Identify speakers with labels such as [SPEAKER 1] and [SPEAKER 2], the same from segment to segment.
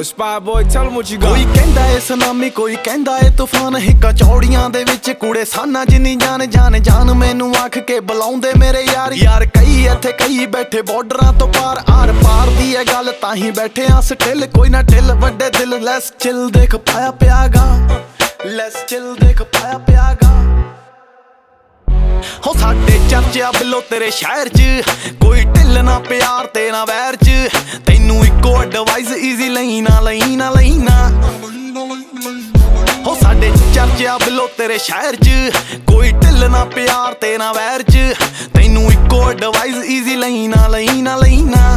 [SPEAKER 1] Spy boy, tell him what you got.
[SPEAKER 2] ਕੋਈ ਕਹਿੰਦਾ ਏ tsunami, ਕੋਈ ਕਹਿੰਦਾ ਏ ਤੂਫਾਨ, ਹਿੱਕਾਂ ਚੌੜੀਆਂ ਦੇ ਵਿੱਚ ਕੁੜੇ ਸਾਨਾ ਜਿੰਨੀ ਜਾਨ ਜਾਨ ਜਾਨ ਮੈਨੂੰ ਆਖ ਕੇ ਬੁਲਾਉਂਦੇ ਮੇਰੇ ਯਾਰ ਯਾਰ ਕਈ ਇੱਥੇ ਕਈ ਬੈਠੇ ਬਾਰਡਰਾਂ ਤੋਂ ਪਾਰ ਆਰ ਪਾਰ ਦੀ ਇਹ ਗੱਲ ਤਾਂ ਹੀ ਬੈਠੇ ਆ ਸਟਿਲ ਕੋਈ ਨਾ ਢਿੱਲ ਵੱਡੇ ਦਿਲ ਲੈਸ ਚਿਲ ਦੇਖ ਪਾਇਆ ਪਿਆਗਾ ਲੈਸ ਚਿਲ ਦੇਖ ਪਾਇਆ ਪਿਆਗਾ ਹੋ ਸਾਡੇ ਚਰਚਿਆ ਬਿੱਲੋ ਤੇਰੇ ਸ਼ਹਿਰ 'ਚ ਕੋਈ ਢਿੱਲ ਨਾ ਪਿਆਰ ਤੇ ਨਾ ਵੈਰ 'ਚ ਤੈਨੂੰ ਇੱਕੋ ਐਡਵਾਈਸ ਈਜ਼ੀ ਲਈ ਨਾ ਹੋ ਸਾਡੇ ਚਰਚਿਆ ਬਿੱਲੋ ਤੇਰੇ ਸ਼ਹਿਰ 'ਚ ਕੋਈ ਢਿੱਲ ਨਾ ਪਿਆਰ ਤੇ ਨਾ ਵੈਰ 'ਚ ਤੈਨੂੰ ਇੱਕੋ ਐਡਵਾਈਸ ਈਜ਼ੀ ਲਈ ਨਾ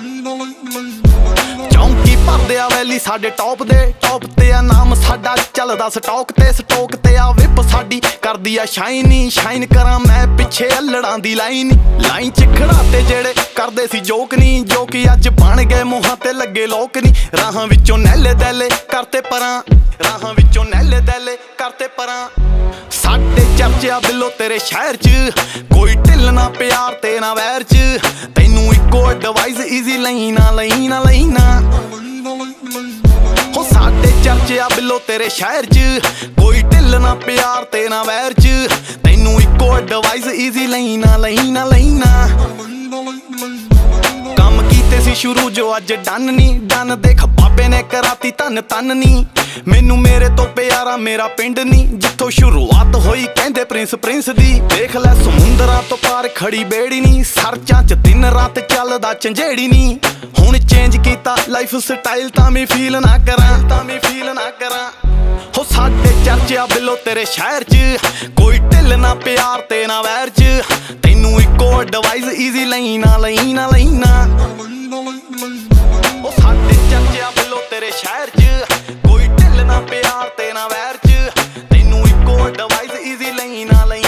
[SPEAKER 2] ਚੌਂਕੀ ਭਰਦੇ ਆ ਵੈਲੀ ਸਾਡੇ ਟੌਪ ਤੇ ਆ ਨਾਮ ਸਾਡਾ ਚੱਲਦਾ ਸਟੋਕ ਤੇ ਆ ਵਿਪ ਸਾਡੀ ਕਰਦੀ ਆ ਸ਼ਾਈਨ ਕਰਾਂ ਮੈਂ ਪਿੱਛੇ ਅਲੜਾਂ ਦੀ ਲਾਈਨ ਚ ਖੜਾ ਤੇ ਜਿਹੜੇ ਕਰਦੇ ਸੀ ਜੋਕ ਨੀ ਜੋ ਕਿ ਅੱਜ ਬਣ ਗਏ ਮੂੰਹਾਂ ਤੇ ਲੱਗੇ ਲੋਕ ਨੀ ਰਾਹਾਂ ਵਿੱਚੋਂ ਨਹਿਲੇ ਦੈਲੇ ਕਰਤੇ ਪਰਾਂ ਸਾਡੇ ਚਰਚਿਆ ਬਿੱਲੋ ਤੇਰੇ ਸ਼ਹਿਰ 'ਚ ਕੋਈ ਢਿੱਲ ਨਾ ਪਿਆਰ ਤੇ ਨਾ ਵੈਰ 'ਚ ਤੈਨੂੰ ਇੱਕੋ ਐਡਵਾਈਸ ਈਜ਼ੀ ਲਈ ਨਾ ਹੋ ਸਾਡੇ ਚਰਚਿਆ ਬਿੱਲੋ ਤੇਰੇ ਸ਼ਹਿਰ 'ਚ ਕੋਈ ਢਿੱਲ ਨਾ ਪਿਆਰ ਤੇ ਨਾ ਵੈਰ 'ਚ ਤੈਨੂੰ ਇੱਕੋ ਐਡਵਾਈਸ ਈਜ਼ੀ ਲਈ ਨਾ ਕੰਮ ਕੀਤੇ ਸੀ ਸ਼ੁਰੂ ਜੋ ਅੱਜ ਡਨ ਦੇਖ ਬਾਬੇ ਨੇ ਕਰਾਤੀ ਧੰਨ ਨੀ ਮੈਨੂੰ ਮੇਰੇ ਤੋਂ ਪਿਆਰਾ ਮੇਰਾ ਪਿੰਡ ਨੀ ਜਿੱਥੋਂ ਸ਼ੁਰੂਆਤ ਹੋਈ ਕਹਿੰਦੇ ਪ੍ਰਿੰਸ ਦੀ ਦੇਖ ਲੈ ਸਮੁੰਦਰਾਂ ਤੋਂ ਪਾਰ ਖੜੀ ਬੇੜੀ ਨੀ ਸਰਚਾਂ 'ਚ ਦਿਨ ਰਾਤ ਚੱਲਦਾ ਝੰਜੇੜੀ ਨੀ ਹੁਣ ਚੇਂਜ ਕੀਤਾ ਲਾਈਫ ਸਟਾਈਲ ਤਾਂ ਮੈਂ ਫੀਲ ਨਾ ਕਰਾਂ ਹੋ ਸਾਡੇ ਚਰਚਿਆ ਬਿੱਲੋ ਤੇਰੇ ਸ਼ਹਿਰ 'ਚ ਕੋਈ ਢਿੱਲ ਨਾ ਪਿਆਰ ਤੇ ਨਾ ਵੈਰ 'ਚ ਤੈਨੂੰ ਇੱਕੋ ਐਡਵਾਈਸ ਈਜ਼ੀ ਲਈ ਨਾ ਉਹ ਸਾਡੇ ਚਰਚਿਆ ਬਿੱਲੋ ਤੇਰੇ ਸ਼ਹਿਰ 'ਚ ਕੋਈ ਢਿੱਲ ਨਾ ਪਿਆਰ ਤੇ ਨਾ ਵੈਰ 'ਚ ਤੈਨੂੰ ਇੱਕੋ ਐਡਵਾਈਸ ਈਜ਼ੀ ਲਈ ਨਾ